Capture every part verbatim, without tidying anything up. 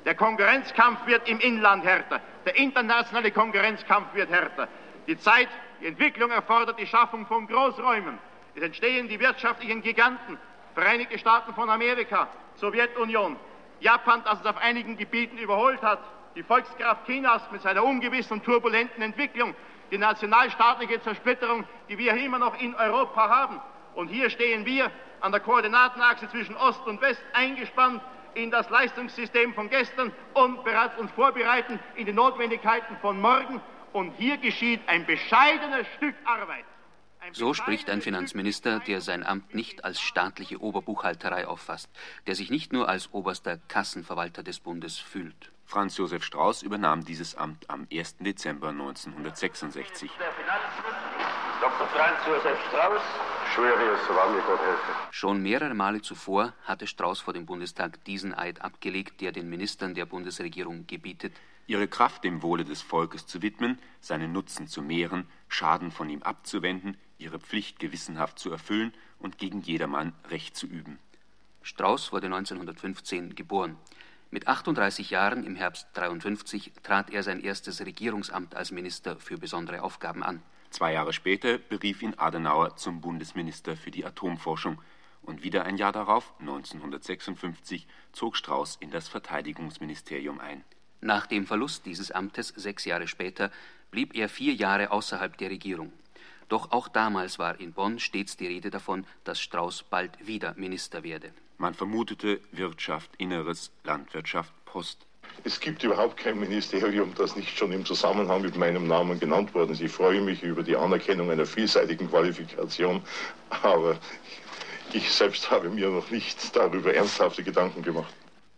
Der Konkurrenzkampf wird im Inland härter. Der internationale Konkurrenzkampf wird härter. Die Zeit, die Entwicklung erfordert die Schaffung von Großräumen. Es entstehen die wirtschaftlichen Giganten. Vereinigte Staaten von Amerika, Sowjetunion, Japan, das es auf einigen Gebieten überholt hat, die Volkskraft Chinas mit seiner ungewissen und turbulenten Entwicklung, die nationalstaatliche Zersplitterung, die wir immer noch in Europa haben. Und hier stehen wir an der Koordinatenachse zwischen Ost und West eingespannt in das Leistungssystem von gestern und bereits uns vorbereiten in die Notwendigkeiten von morgen. Und hier geschieht ein bescheidenes Stück Arbeit. Ein so spricht ein Finanzminister, der sein Amt nicht als staatliche Oberbuchhalterei auffasst, der sich nicht nur als oberster Kassenverwalter des Bundes fühlt. Franz Josef Strauß übernahm dieses Amt am ersten Dezember neunzehnhundertsechsundsechzig. Der Finanzminister, Doktor Franz Josef Strauß. Schwöre, so wahr mir Gott helfe. Schon mehrere Male zuvor hatte Strauß vor dem Bundestag diesen Eid abgelegt, der den Ministern der Bundesregierung gebietet, ihre Kraft dem Wohle des Volkes zu widmen, seinen Nutzen zu mehren, Schaden von ihm abzuwenden, ihre Pflicht gewissenhaft zu erfüllen und gegen jedermann Recht zu üben. Strauß wurde neunzehnhundertfünfzehn geboren. Mit achtunddreißig Jahren im Herbst dreiundfünfzig trat er sein erstes Regierungsamt als Minister für besondere Aufgaben an. Zwei Jahre später berief ihn Adenauer zum Bundesminister für die Atomforschung. Und wieder ein Jahr darauf, neunzehnhundertsechsundfünfzig, zog Strauß in das Verteidigungsministerium ein. Nach dem Verlust dieses Amtes sechs Jahre später blieb er vier Jahre außerhalb der Regierung. Doch auch damals war in Bonn stets die Rede davon, dass Strauß bald wieder Minister werde. Man vermutete Wirtschaft, Inneres, Landwirtschaft, Post. Es gibt überhaupt kein Ministerium, das nicht schon im Zusammenhang mit meinem Namen genannt worden ist. Ich freue mich über die Anerkennung einer vielseitigen Qualifikation, aber ich selbst habe mir noch nicht darüber ernsthafte Gedanken gemacht.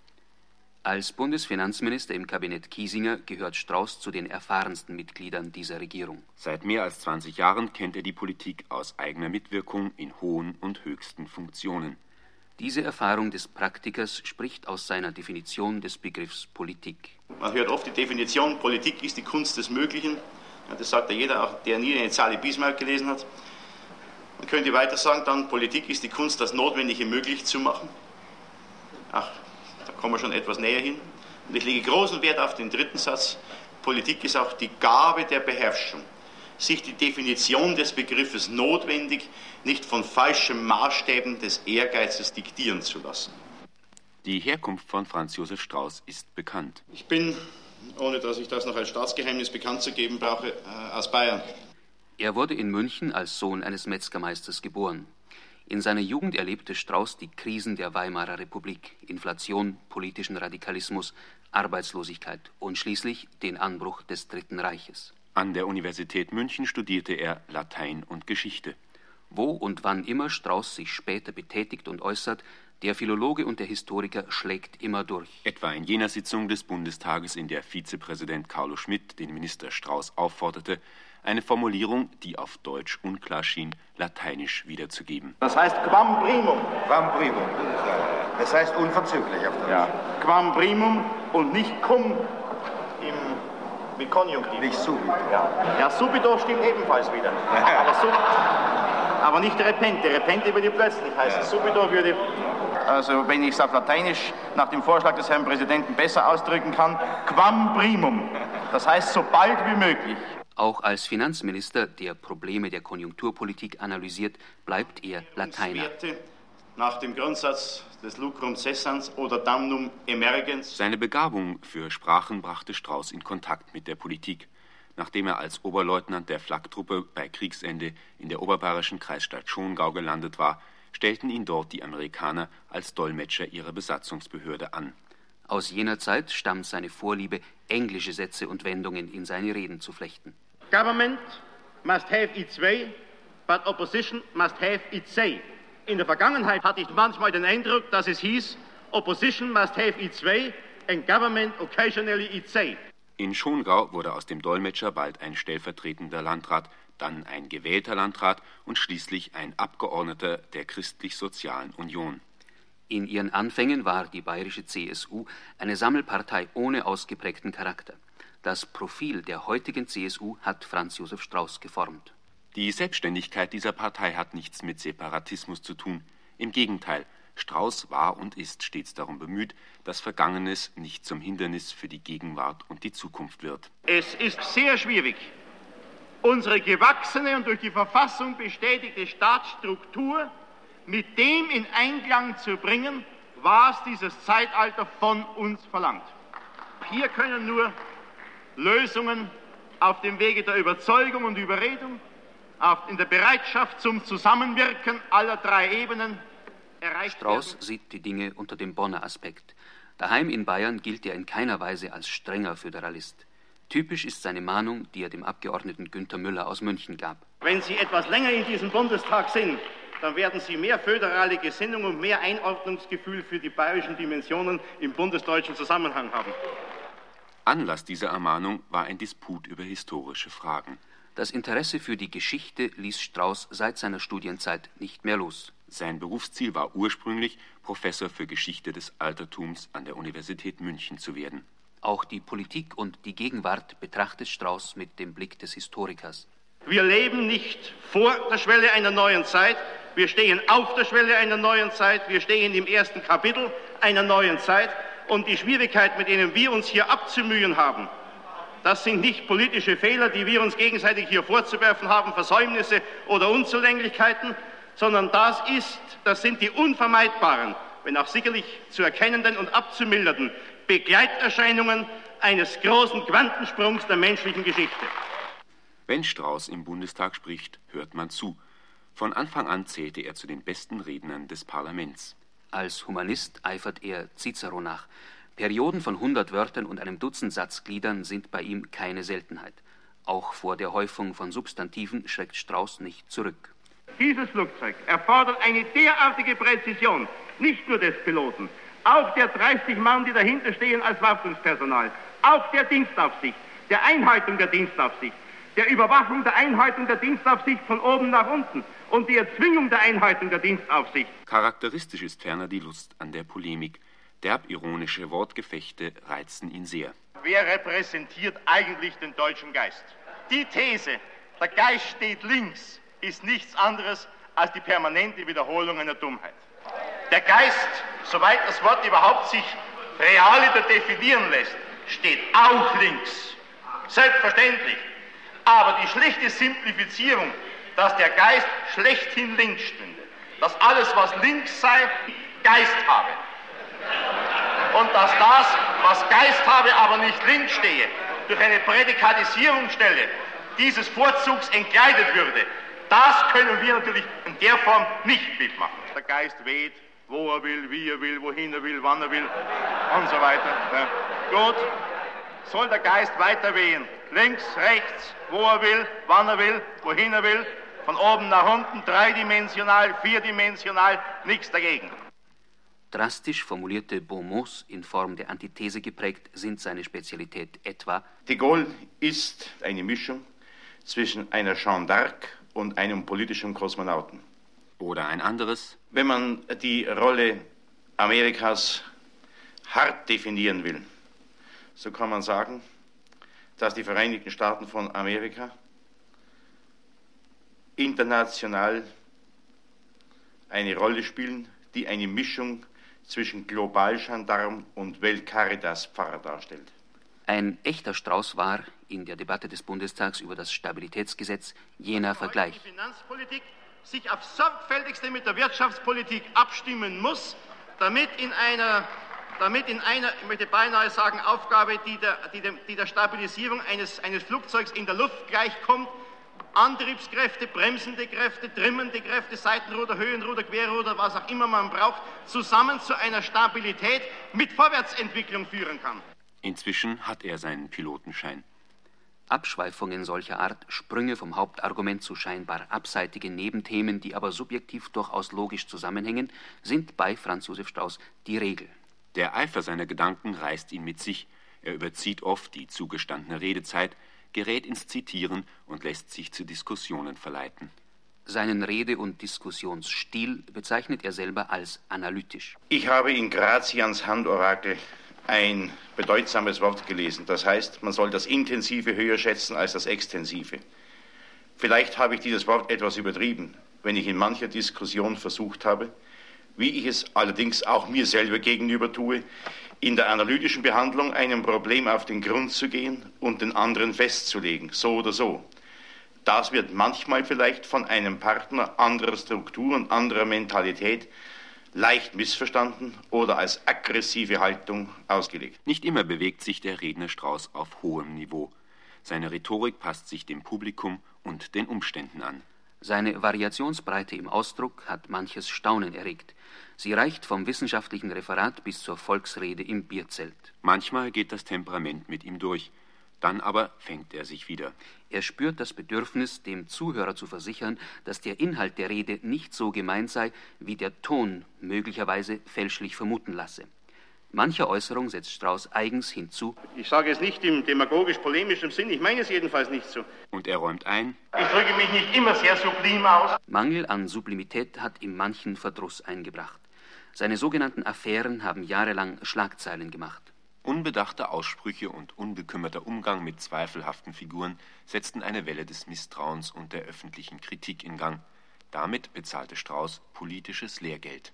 Als Bundesfinanzminister im Kabinett Kiesinger gehört Strauß zu den erfahrensten Mitgliedern dieser Regierung. Seit mehr als zwanzig Jahren kennt er die Politik aus eigener Mitwirkung in hohen und höchsten Funktionen. Diese Erfahrung des Praktikers spricht aus seiner Definition des Begriffs Politik. Man hört oft die Definition, Politik ist die Kunst des Möglichen. Ja, das sagt ja jeder, auch der nie eine Zahl Bismarck gelesen hat. Man könnte weiter sagen, dann Politik ist die Kunst, das Notwendige möglich zu machen. Ach, da kommen wir schon etwas näher hin. Und ich lege großen Wert auf den dritten Satz. Politik ist auch die Gabe der Beherrschung, sich die Definition des Begriffes notwendig nicht von falschen Maßstäben des Ehrgeizes diktieren zu lassen. Die Herkunft von Franz Josef Strauß ist bekannt. Ich bin, ohne dass ich das noch als Staatsgeheimnis bekannt zu geben brauche, aus Bayern. Er wurde in München als Sohn eines Metzgermeisters geboren. In seiner Jugend erlebte Strauß die Krisen der Weimarer Republik, Inflation, politischen Radikalismus, Arbeitslosigkeit und schließlich den Anbruch des Dritten Reiches. An der Universität München studierte er Latein und Geschichte. Wo und wann immer Strauß sich später betätigt und äußert, der Philologe und der Historiker schlägt immer durch. Etwa in jener Sitzung des Bundestages, in der Vizepräsident Carlo Schmidt den Minister Strauß aufforderte, eine Formulierung, die auf Deutsch unklar schien, lateinisch wiederzugeben. Das heißt quam primum. Quam primum. Das heißt unverzüglich auf Deutsch. Ja, quam primum und nicht cum im, mit Konjunktiv. Nicht subito. Ja. ja, subito stimmt ebenfalls wieder. Aber, sub, aber nicht repente. Repente würde plötzlich heißen. Ja. Subito würde... Also wenn ich es auf Lateinisch nach dem Vorschlag des Herrn Präsidenten besser ausdrücken kann, quam primum. Das heißt so bald wie möglich. Auch als Finanzminister, der Probleme der Konjunkturpolitik analysiert, bleibt er Lateiner. Nach dem Grundsatz des Lucrum cessans oder damnum emergens. Seine Begabung für Sprachen brachte Strauß in Kontakt mit der Politik. Nachdem er als Oberleutnant der Flaktruppe bei Kriegsende in der oberbayerischen Kreisstadt Schongau gelandet war, stellten ihn dort die Amerikaner als Dolmetscher ihrer Besatzungsbehörde an. Aus jener Zeit stammt seine Vorliebe, englische Sätze und Wendungen in seine Reden zu flechten. Government must have its way, but opposition must have its say. In der Vergangenheit hatte ich manchmal den Eindruck, dass es hieß, opposition must have its way and government occasionally its say. In Schongau wurde aus dem Dolmetscher bald ein stellvertretender Landrat, dann ein gewählter Landrat und schließlich ein Abgeordneter der Christlich-Sozialen Union. In ihren Anfängen war die bayerische C S U eine Sammelpartei ohne ausgeprägten Charakter. Das Profil der heutigen C S U hat Franz Josef Strauß geformt. Die Selbstständigkeit dieser Partei hat nichts mit Separatismus zu tun. Im Gegenteil, Strauß war und ist stets darum bemüht, dass Vergangenes nicht zum Hindernis für die Gegenwart und die Zukunft wird. Es ist sehr schwierig, unsere gewachsene und durch die Verfassung bestätigte Staatsstruktur mit dem in Einklang zu bringen, was dieses Zeitalter von uns verlangt. Hier können nur Lösungen auf dem Wege der Überzeugung und Überredung, auf, in der Bereitschaft zum Zusammenwirken aller drei Ebenen erreicht Strauß werden. sieht die Dinge unter dem Bonner Aspekt. Daheim in Bayern gilt er in keiner Weise als strenger Föderalist. Typisch ist seine Mahnung, die er dem Abgeordneten Günther Müller aus München gab. Wenn Sie etwas länger in diesem Bundestag sind, dann werden Sie mehr föderale Gesinnung und mehr Einordnungsgefühl für die bayerischen Dimensionen im bundesdeutschen Zusammenhang haben. Anlass dieser Ermahnung war ein Disput über historische Fragen. Das Interesse für die Geschichte ließ Strauß seit seiner Studienzeit nicht mehr los. Sein Berufsziel war ursprünglich, Professor für Geschichte des Altertums an der Universität München zu werden. Auch die Politik und die Gegenwart betrachtet Strauß mit dem Blick des Historikers. Wir leben nicht vor der Schwelle einer neuen Zeit, wir stehen auf der Schwelle einer neuen Zeit, wir stehen im ersten Kapitel einer neuen Zeit und die Schwierigkeiten, mit denen wir uns hier abzumühen haben, das sind nicht politische Fehler, die wir uns gegenseitig hier vorzuwerfen haben, Versäumnisse oder Unzulänglichkeiten, sondern das ist, das sind die unvermeidbaren, wenn auch sicherlich zu erkennenden und abzumildernden Begleiterscheinungen eines großen Quantensprungs der menschlichen Geschichte. Wenn Strauß im Bundestag spricht, hört man zu. Von Anfang an zählte er zu den besten Rednern des Parlaments. Als Humanist eifert er Cicero nach. Perioden von hundert Wörtern und einem Dutzend Satzgliedern sind bei ihm keine Seltenheit. Auch vor der Häufung von Substantiven schreckt Strauß nicht zurück. Dieses Flugzeug erfordert eine derartige Präzision, nicht nur des Piloten, auch der dreißig Mann, die dahinter stehen als Wartungspersonal, auch der Dienstaufsicht, der Einhaltung der Dienstaufsicht, der Überwachung der Einhaltung der Dienstaufsicht von oben nach unten und die Erzwingung der Einhaltung der Dienstaufsicht. Charakteristisch ist ferner die Lust an der Polemik. Derb-ironische Wortgefechte reizen ihn sehr. Wer repräsentiert eigentlich den deutschen Geist? Die These, der Geist steht links, ist nichts anderes als die permanente Wiederholung einer Dummheit. Der Geist, soweit das Wort überhaupt sich realiter definieren lässt, steht auch links. Selbstverständlich. Aber die schlechte Simplifizierung, dass der Geist schlechthin links stünde, dass alles, was links sei, Geist habe. Und dass das, was Geist habe, aber nicht links stehe, durch eine Prädikatisierungsstelle dieses Vorzugs entkleidet würde, das können wir natürlich in der Form nicht mitmachen. Der Geist weht, wo er will, wie er will, wohin er will, wann er will und so weiter. Ja. Gut, soll der Geist weiter wehen. Links, rechts, wo er will, wann er will, wohin er will, von oben nach unten, dreidimensional, vierdimensional, nichts dagegen. Drastisch formulierte Bonmots, in Form der Antithese geprägt, sind seine Spezialität etwa: De Gaulle ist eine Mischung zwischen einer Jeanne d'Arc und einem politischen Kosmonauten. Oder ein anderes: Wenn man die Rolle Amerikas hart definieren will, so kann man sagen, dass die Vereinigten Staaten von Amerika international eine Rolle spielen, die eine Mischung zwischen Globalgendarm und Weltcaritas-Pfarrer darstellt. Ein echter Strauß war in der Debatte des Bundestags über das Stabilitätsgesetz jener Vergleich. Die Finanzpolitik sich aufs sorgfältigste mit der Wirtschaftspolitik abstimmen muss, damit in einer, damit in einer, ich möchte beinahe sagen, Aufgabe, die der, die dem, die der Stabilisierung eines, eines Flugzeugs in der Luft gleichkommt, Antriebskräfte, bremsende Kräfte, trimmende Kräfte, Seitenruder, Höhenruder, Querruder, was auch immer man braucht, zusammen zu einer Stabilität mit Vorwärtsentwicklung führen kann. Inzwischen hat er seinen Pilotenschein. Abschweifungen solcher Art, Sprünge vom Hauptargument zu scheinbar abseitigen Nebenthemen, die aber subjektiv durchaus logisch zusammenhängen, sind bei Franz Josef Strauß die Regel. Der Eifer seiner Gedanken reißt ihn mit sich. Er überzieht oft die zugestandene Redezeit, gerät ins Zitieren und lässt sich zu Diskussionen verleiten. Seinen Rede- und Diskussionsstil bezeichnet er selber als analytisch. Ich habe in Grazians Handorakel ein bedeutsames Wort gelesen. Das heißt, man soll das Intensive höher schätzen als das Extensive. Vielleicht habe ich dieses Wort etwas übertrieben, wenn ich in mancher Diskussion versucht habe, wie ich es allerdings auch mir selber gegenüber tue, in der analytischen Behandlung einem Problem auf den Grund zu gehen und den anderen festzulegen, so oder so. Das wird manchmal vielleicht von einem Partner anderer Struktur und anderer Mentalität leicht missverstanden oder als aggressive Haltung ausgelegt. Nicht immer bewegt sich der Redner Strauß auf hohem Niveau. Seine Rhetorik passt sich dem Publikum und den Umständen an. Seine Variationsbreite im Ausdruck hat manches Staunen erregt. Sie reicht vom wissenschaftlichen Referat bis zur Volksrede im Bierzelt. Manchmal geht das Temperament mit ihm durch. Dann aber fängt er sich wieder. Er spürt das Bedürfnis, dem Zuhörer zu versichern, dass der Inhalt der Rede nicht so gemeint sei, wie der Ton möglicherweise fälschlich vermuten lasse. Mancher Äußerung setzt Strauß eigens hinzu. Ich sage es nicht im demagogisch-polemischen Sinn, ich meine es jedenfalls nicht so. Und er räumt ein. Ich drücke mich nicht immer sehr sublim aus. Mangel an Sublimität hat ihm manchen Verdruss eingebracht. Seine sogenannten Affären haben jahrelang Schlagzeilen gemacht. Unbedachte Aussprüche und unbekümmerter Umgang mit zweifelhaften Figuren setzten eine Welle des Misstrauens und der öffentlichen Kritik in Gang. Damit bezahlte Strauß politisches Lehrgeld.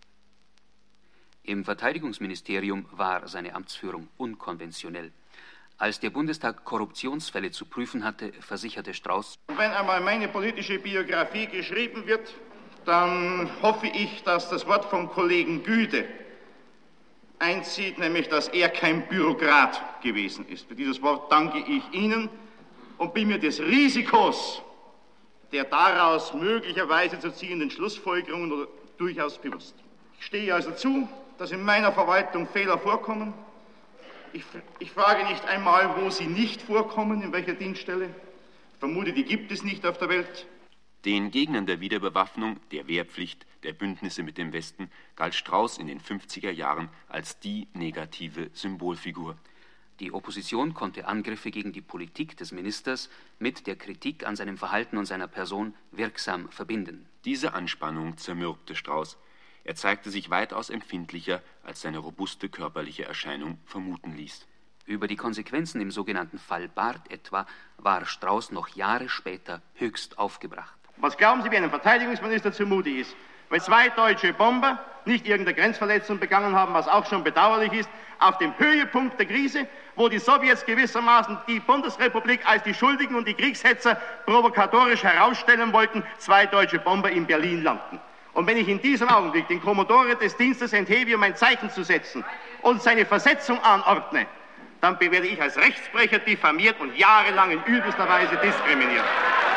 Im Verteidigungsministerium war seine Amtsführung unkonventionell. Als der Bundestag Korruptionsfälle zu prüfen hatte, versicherte Strauß: Wenn einmal meine politische Biografie geschrieben wird, dann hoffe ich, dass das Wort vom Kollegen Güde einzieht, nämlich, dass er kein Bürokrat gewesen ist. Für dieses Wort danke ich Ihnen und bin mir des Risikos der daraus möglicherweise zu ziehenden Schlussfolgerungen durchaus bewusst. Ich stehe also zu, dass in meiner Verwaltung Fehler vorkommen. Ich, ich frage nicht einmal, wo sie nicht vorkommen, in welcher Dienststelle. Ich vermute, die gibt es nicht auf der Welt. Den Gegnern der Wiederbewaffnung, der Wehrpflicht, der Bündnisse mit dem Westen galt Strauß in den fünfziger Jahren als die negative Symbolfigur. Die Opposition konnte Angriffe gegen die Politik des Ministers mit der Kritik an seinem Verhalten und seiner Person wirksam verbinden. Diese Anspannung zermürbte Strauß. Er zeigte sich weitaus empfindlicher, als seine robuste körperliche Erscheinung vermuten ließ. Über die Konsequenzen im sogenannten Fall Barth etwa war Strauß noch Jahre später höchst aufgebracht. Was glauben Sie, wie einem Verteidigungsminister zumute ist? Weil zwei deutsche Bomber nicht irgendeine Grenzverletzung begangen haben, was auch schon bedauerlich ist, auf dem Höhepunkt der Krise, wo die Sowjets gewissermaßen die Bundesrepublik als die Schuldigen und die Kriegshetzer provokatorisch herausstellen wollten, zwei deutsche Bomber in Berlin landen. Und wenn ich in diesem Augenblick den Kommodore des Dienstes enthebe, um ein Zeichen zu setzen und seine Versetzung anordne, dann werde ich als Rechtsbrecher diffamiert und jahrelang in übelster Weise diskriminiert.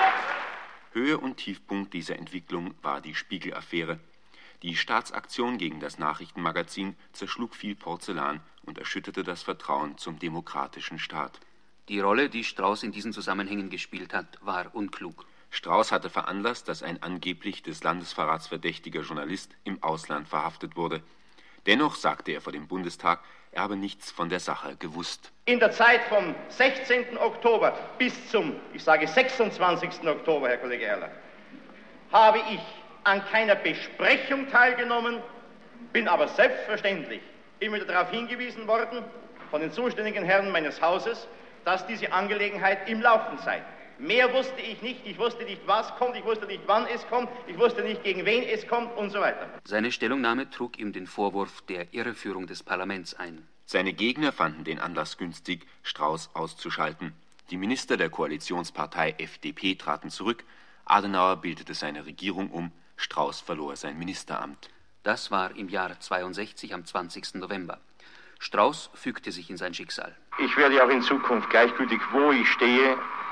Höhe und Tiefpunkt dieser Entwicklung war die Spiegel-Affäre. Die Staatsaktion gegen das Nachrichtenmagazin zerschlug viel Porzellan und erschütterte das Vertrauen zum demokratischen Staat. Die Rolle, die Strauß in diesen Zusammenhängen gespielt hat, war unklug. Strauß hatte veranlasst, dass ein angeblich des Landesverrats verdächtiger Journalist im Ausland verhaftet wurde. Dennoch sagte er vor dem Bundestag, er habe nichts von der Sache gewusst. In der Zeit vom sechzehnten Oktober bis zum, ich sage sechsundzwanzigsten Oktober, Herr Kollege Erler, habe ich an keiner Besprechung teilgenommen, bin aber selbstverständlich immer wieder darauf hingewiesen worden von den zuständigen Herren meines Hauses, dass diese Angelegenheit im Laufen sei. Mehr wusste ich nicht, ich wusste nicht, was kommt, ich wusste nicht, wann es kommt, ich wusste nicht, gegen wen es kommt und so weiter. Seine Stellungnahme trug ihm den Vorwurf der Irreführung des Parlaments ein. Seine Gegner fanden den Anlass günstig, Strauß auszuschalten. Die Minister der Koalitionspartei F D P traten zurück, Adenauer bildete seine Regierung um, Strauß verlor sein Ministeramt. Das war im Jahr zweiundsechzig am zwanzigsten November. Strauß fügte sich in sein Schicksal. Ich werde auch in Zukunft gleichgültig, wo ich stehe,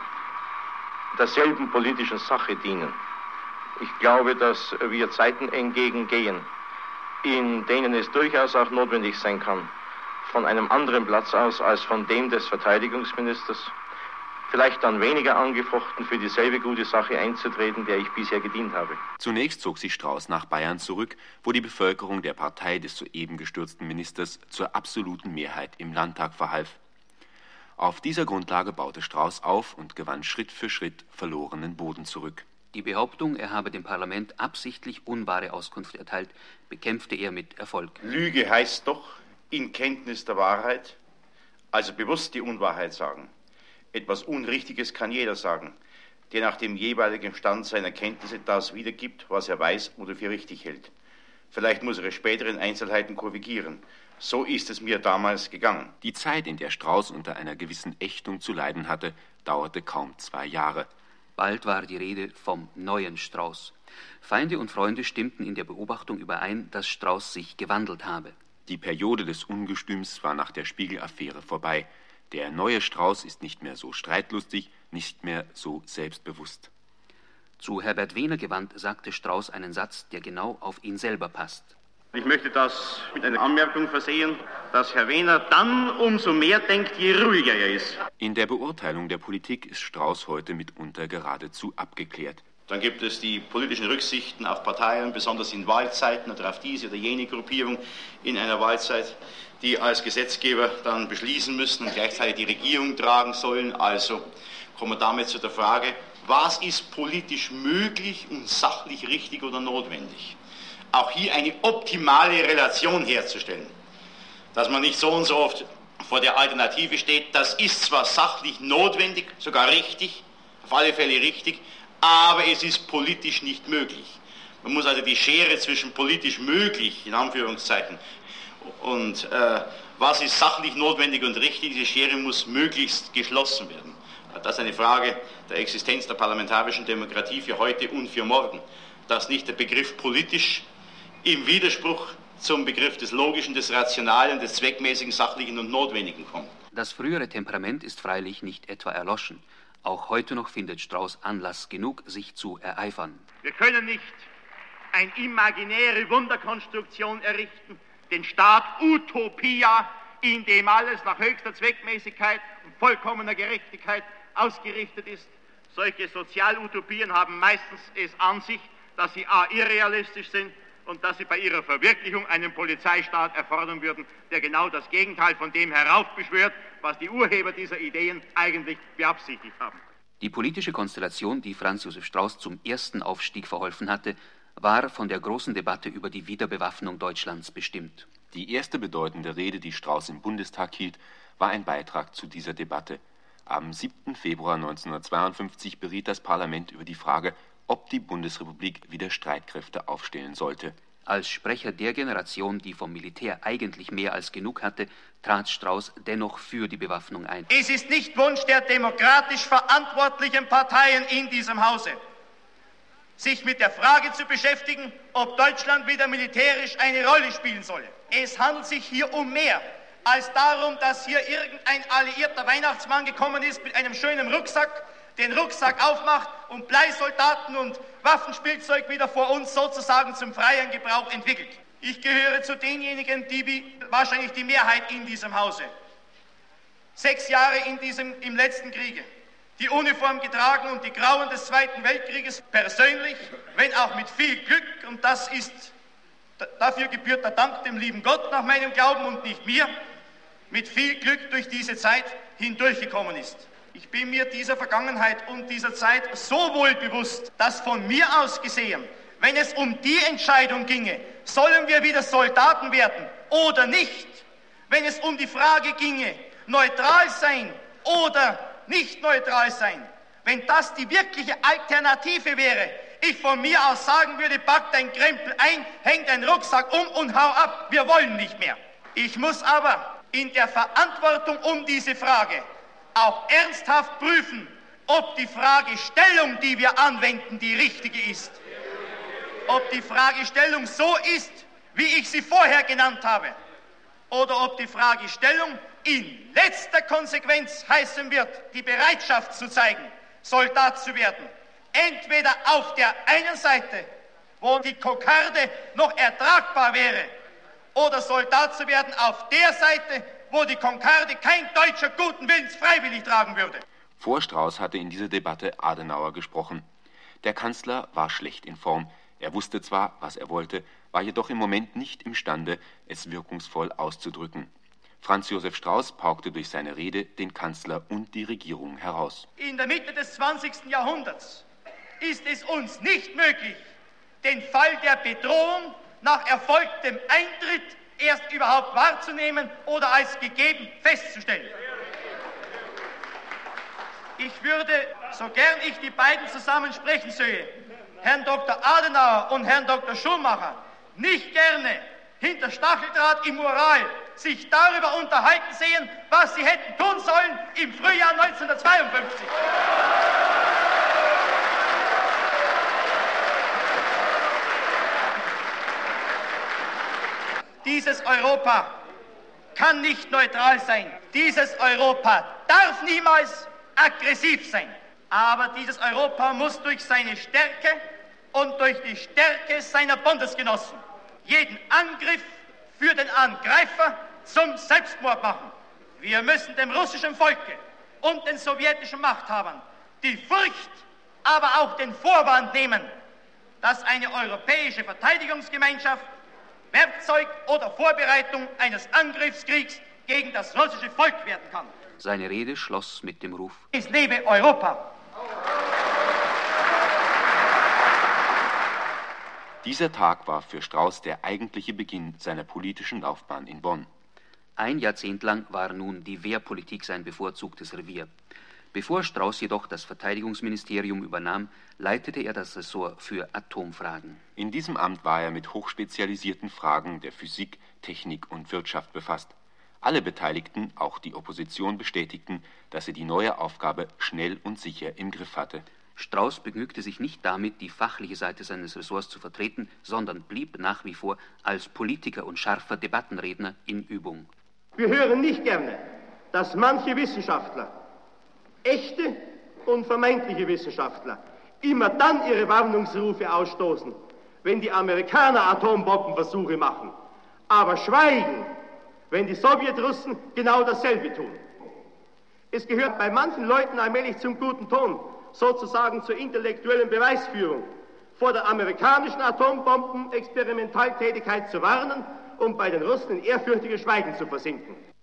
derselben politischen Sache dienen. Ich glaube, dass wir Zeiten entgegengehen, in denen es durchaus auch notwendig sein kann, von einem anderen Platz aus als von dem des Verteidigungsministers, vielleicht dann weniger angefochten für dieselbe gute Sache einzutreten, der ich bisher gedient habe. Zunächst zog sich Strauß nach Bayern zurück, wo die Bevölkerung der Partei des soeben gestürzten Ministers zur absoluten Mehrheit im Landtag verhalf. Auf dieser Grundlage baute Strauß auf und gewann Schritt für Schritt verlorenen Boden zurück. Die Behauptung, er habe dem Parlament absichtlich unwahre Auskunft erteilt, bekämpfte er mit Erfolg. Lüge heißt doch in Kenntnis der Wahrheit, also bewusst die Unwahrheit sagen. Etwas Unrichtiges kann jeder sagen, der nach dem jeweiligen Stand seiner Kenntnisse das wiedergibt, was er weiß oder für richtig hält. Vielleicht muss er es später in Einzelheiten korrigieren. So ist es mir damals gegangen. Die Zeit, in der Strauß unter einer gewissen Ächtung zu leiden hatte, dauerte kaum zwei Jahre. Bald war die Rede vom neuen Strauß. Feinde und Freunde stimmten in der Beobachtung überein, dass Strauß sich gewandelt habe. Die Periode des Ungestüms war nach der Spiegel-Affäre vorbei. Der neue Strauß ist nicht mehr so streitlustig, nicht mehr so selbstbewusst. Zu Herbert Wehner gewandt sagte Strauß einen Satz, der genau auf ihn selber passt. Ich möchte das mit einer Anmerkung versehen, dass Herr Wehner dann umso mehr denkt, je ruhiger er ist. In der Beurteilung der Politik ist Strauß heute mitunter geradezu abgeklärt. Dann gibt es die politischen Rücksichten auf Parteien, besonders in Wahlzeiten oder auf diese oder jene Gruppierung in einer Wahlzeit, die als Gesetzgeber dann beschließen müssen und gleichzeitig die Regierung tragen sollen. Also kommen wir damit zu der Frage, was ist politisch möglich und sachlich richtig oder notwendig? Auch hier eine optimale Relation herzustellen, dass man nicht so und so oft vor der Alternative steht, das ist zwar sachlich notwendig, sogar richtig, auf alle Fälle richtig, aber es ist politisch nicht möglich. Man muss also die Schere zwischen politisch möglich, in Anführungszeichen, und äh, was ist sachlich notwendig und richtig, diese Schere muss möglichst geschlossen werden. Das ist eine Frage der Existenz der parlamentarischen Demokratie für heute und für morgen. Dass nicht der Begriff politisch im Widerspruch zum Begriff des Logischen, des Rationalen, des Zweckmäßigen, Sachlichen und Notwendigen kommt. Das frühere Temperament ist freilich nicht etwa erloschen. Auch heute noch findet Strauß Anlass genug, sich zu ereifern. Wir können nicht eine imaginäre Wunderkonstruktion errichten, den Staat Utopia, in dem alles nach höchster Zweckmäßigkeit und vollkommener Gerechtigkeit ausgerichtet ist. Solche Sozialutopien haben meistens es an sich, dass sie a. irrealistisch sind und dass sie bei ihrer Verwirklichung einen Polizeistaat erfordern würden, der genau das Gegenteil von dem heraufbeschwört, was die Urheber dieser Ideen eigentlich beabsichtigt haben. Die politische Konstellation, die Franz Josef Strauß zum ersten Aufstieg verholfen hatte, war von der großen Debatte über die Wiederbewaffnung Deutschlands bestimmt. Die erste bedeutende Rede, die Strauß im Bundestag hielt, war ein Beitrag zu dieser Debatte. Am siebten Februar neunzehnhundertzweiundfünfzig beriet das Parlament über die Frage, ob die Bundesrepublik wieder Streitkräfte aufstellen sollte. Als Sprecher der Generation, die vom Militär eigentlich mehr als genug hatte, trat Strauß dennoch für die Bewaffnung ein. Es ist nicht Wunsch der demokratisch verantwortlichen Parteien in diesem Hause, sich mit der Frage zu beschäftigen, ob Deutschland wieder militärisch eine Rolle spielen solle. Es handelt sich hier um mehr als darum, dass hier irgendein alliierter Weihnachtsmann gekommen ist mit einem schönen Rucksack, den Rucksack aufmacht und Bleisoldaten und Waffenspielzeug wieder vor uns sozusagen zum freien Gebrauch entwickelt. Ich gehöre zu denjenigen, die wie wahrscheinlich die Mehrheit in diesem Hause sechs Jahre in diesem, im letzten Kriege die Uniform getragen und die Grauen des Zweiten Weltkrieges persönlich, wenn auch mit viel Glück, und das ist, dafür gebührt der Dank dem lieben Gott nach meinem Glauben und nicht mir, mit viel Glück durch diese Zeit hindurchgekommen ist. Ich bin mir dieser Vergangenheit und dieser Zeit so wohl bewusst, dass von mir aus gesehen, wenn es um die Entscheidung ginge, sollen wir wieder Soldaten werden oder nicht, wenn es um die Frage ginge, neutral sein oder nicht neutral sein, wenn das die wirkliche Alternative wäre, ich von mir aus sagen würde, pack dein Krempel ein, häng deinen Rucksack um und hau ab, wir wollen nicht mehr. Ich muss aber in der Verantwortung um diese Frage auch ernsthaft prüfen, ob die Fragestellung, die wir anwenden, die richtige ist. Ob die Fragestellung so ist, wie ich sie vorher genannt habe, oder ob die Fragestellung in letzter Konsequenz heißen wird, die Bereitschaft zu zeigen, Soldat zu werden. Entweder auf der einen Seite, wo die Kokarde noch ertragbar wäre, oder Soldat zu werden auf der Seite, wo die Kokarde kein Deutscher guten Willens freiwillig tragen würde. Vor Strauß hatte in dieser Debatte Adenauer gesprochen. Der Kanzler war schlecht in Form. Er wusste zwar, was er wollte, war jedoch im Moment nicht imstande, es wirkungsvoll auszudrücken. Franz Josef Strauß paukte durch seine Rede den Kanzler und die Regierung heraus. In der Mitte des zwanzigsten Jahrhunderts ist es uns nicht möglich, den Fall der Bedrohung nach erfolgtem Eintritt erst überhaupt wahrzunehmen oder als gegeben festzustellen. Ich würde, so gern ich die beiden zusammen sprechen sehe, Herrn Doktor Adenauer und Herrn Doktor Schumacher, nicht gerne hinter Stacheldraht im Ural sich darüber unterhalten sehen, was sie hätten tun sollen im Frühjahr neunzehnhundertzweiundfünfzig. Dieses Europa kann nicht neutral sein. Dieses Europa darf niemals aggressiv sein. Aber dieses Europa muss durch seine Stärke und durch die Stärke seiner Bundesgenossen jeden Angriff für den Angreifer zum Selbstmord machen. Wir müssen dem russischen Volke und den sowjetischen Machthabern die Furcht, aber auch den Vorwand nehmen, dass eine europäische Verteidigungsgemeinschaft Werkzeug oder Vorbereitung eines Angriffskriegs gegen das russische Volk werden kann. Seine Rede schloss mit dem Ruf: Es lebe Europa! Dieser Tag war für Strauß der eigentliche Beginn seiner politischen Laufbahn in Bonn. Ein Jahrzehnt lang war nun die Wehrpolitik sein bevorzugtes Revier. Bevor Strauß jedoch das Verteidigungsministerium übernahm, leitete er das Ressort für Atomfragen. In diesem Amt war er mit hochspezialisierten Fragen der Physik, Technik und Wirtschaft befasst. Alle Beteiligten, auch die Opposition, bestätigten, dass er die neue Aufgabe schnell und sicher im Griff hatte. Strauß begnügte sich nicht damit, die fachliche Seite seines Ressorts zu vertreten, sondern blieb nach wie vor als Politiker und scharfer Debattenredner in Übung. Wir hören nicht gerne, dass manche Wissenschaftler, echte und vermeintliche Wissenschaftler, immer dann ihre Warnungsrufe ausstoßen, wenn die Amerikaner Atombombenversuche machen, aber schweigen, wenn die Sowjetrussen genau dasselbe tun. Es gehört bei manchen Leuten allmählich zum guten Ton, sozusagen zur intellektuellen Beweisführung, vor der amerikanischen Atombomben-Experimentaltätigkeit zu warnen, um bei den Russen in ehrfürchtiges Schweigen zu versinken.